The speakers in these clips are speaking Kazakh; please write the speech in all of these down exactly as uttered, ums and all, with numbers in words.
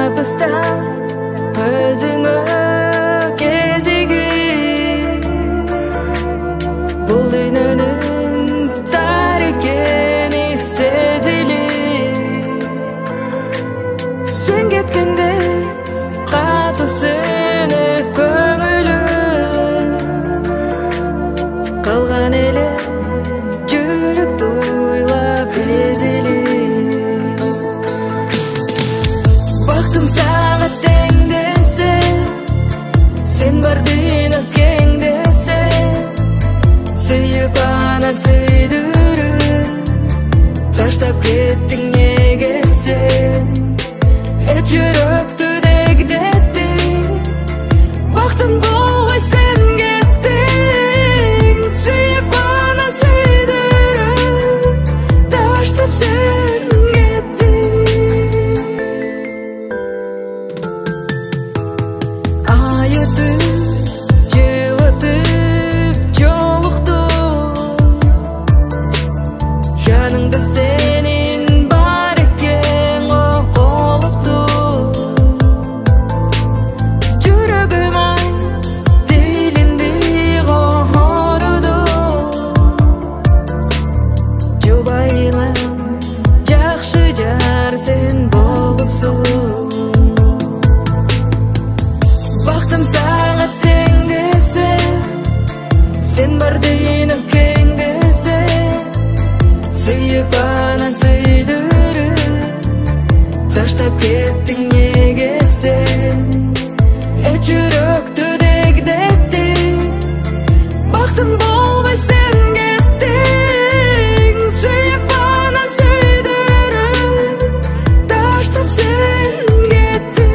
бастан өзіңе кезегіп бұл дүниенің тар екені сезіліп сен кеткенде қатты сөніп көңілім қалған еле жүректі ойлап езіліп бақтым саған теңдесе сен бардың өкеңдесе сүйіп анан сүйдіріп таштап кеттің неге сен et жүректі дегдеттің бақтым болмай сен кеттің сүйіп анан сүйдіріп таштап сен кеттің ай өтіп жыл өтіп жолықтым жаныңда сенің бар екен оқулықтым жүрегім ай делінді қорыды жұбайыңа жақсы жар сен болыпсың бақтым саған теңдесе сен бардың өкеңдесе сүйіп анан сүйдіріп таштап кеттің неге сен et жүректі дегдеттің бақтым болмай сен кеттің сүйіп анан сүйдіріп таштап сен кеттің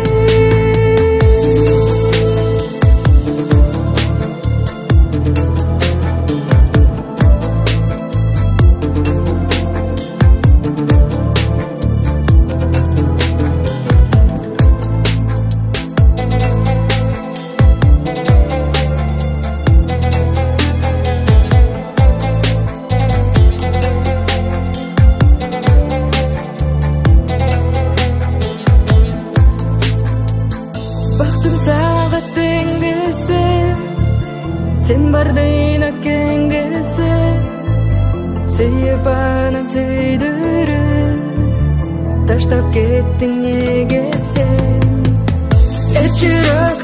бақтым саған теңдесе сен бардың өкеңдесе сүйіп анан сүйдіріп таштап кеттің неге сен et жүрек